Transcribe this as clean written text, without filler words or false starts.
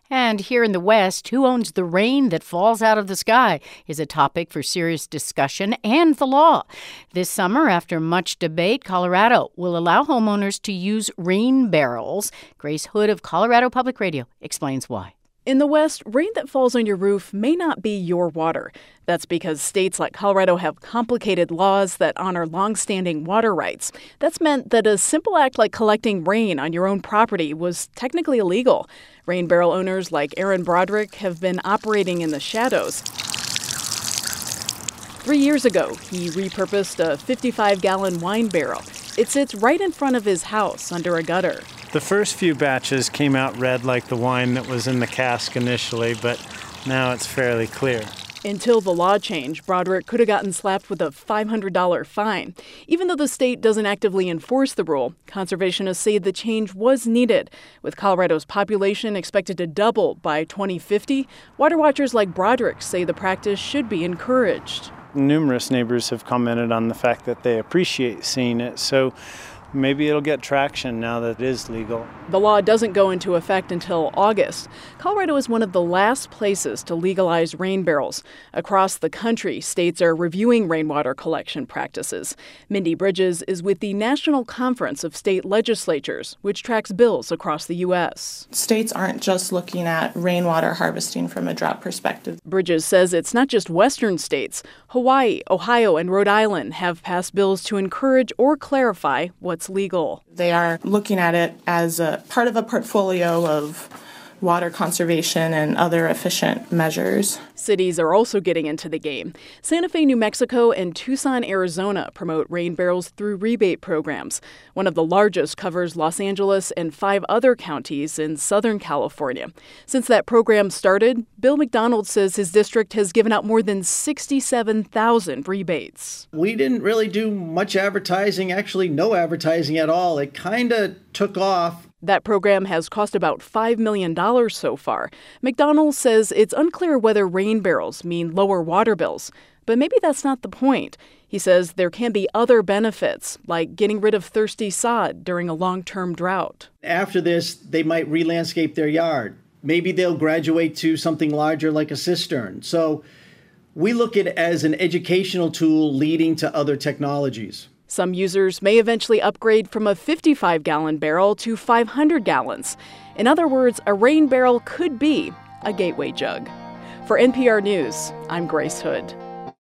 And here in the West, who owns the rain that falls out of the sky is a topic for serious discussion and the law. This summer, after much debate, Colorado will allow homeowners to use rain barrels. Grace Hood of Colorado Public Radio explains why. In the West, rain that falls on your roof may not be your water. That's because states like Colorado have complicated laws that honor longstanding water rights. That's meant that a simple act like collecting rain on your own property was technically illegal. Rain barrel owners like Aaron Broderick have been operating in the shadows. 3 years ago, he repurposed a 55-gallon wine barrel. It sits right in front of his house under a gutter. The first few batches came out red like the wine that was in the cask initially, but now it's fairly clear. Until the law change, Broderick could have gotten slapped with a $500 fine. Even though the state doesn't actively enforce the rule, conservationists say the change was needed. With Colorado's population expected to double by 2050, water watchers like Broderick say the practice should be encouraged. Numerous neighbors have commented on the fact that they appreciate seeing it, so maybe it'll get traction now that it is legal. The law doesn't go into effect until August. Colorado is one of the last places to legalize rain barrels. Across the country, states are reviewing rainwater collection practices. Mindy Bridges is with the National Conference of State Legislatures, which tracks bills across the U.S. States aren't just looking at rainwater harvesting from a drought perspective. Bridges says it's not just Western states. Hawaii, Ohio, and Rhode Island have passed bills to encourage or clarify what's legal. They are looking at it as a part of a portfolio of water conservation and other efficient measures. Cities are also getting into the game. Santa Fe, New Mexico, and Tucson, Arizona promote rain barrels through rebate programs. One of the largest covers Los Angeles and 5 other counties in Southern California. Since that program started, Bill McDonald says his district has given out more than 67,000 rebates. We didn't really do much advertising, actually no advertising at all. It kind of took off. That program has cost about $5 million so far. McDonald says it's unclear whether rain barrels mean lower water bills, but maybe that's not the point. He says there can be other benefits, like getting rid of thirsty sod during a long-term drought. After this, they might re-landscape their yard. Maybe they'll graduate to something larger like a cistern. So we look at it as an educational tool leading to other technologies. Some users may eventually upgrade from a 55-gallon barrel to 500 gallons. In other words, a rain barrel could be a gateway jug. For NPR News, I'm Grace Hood.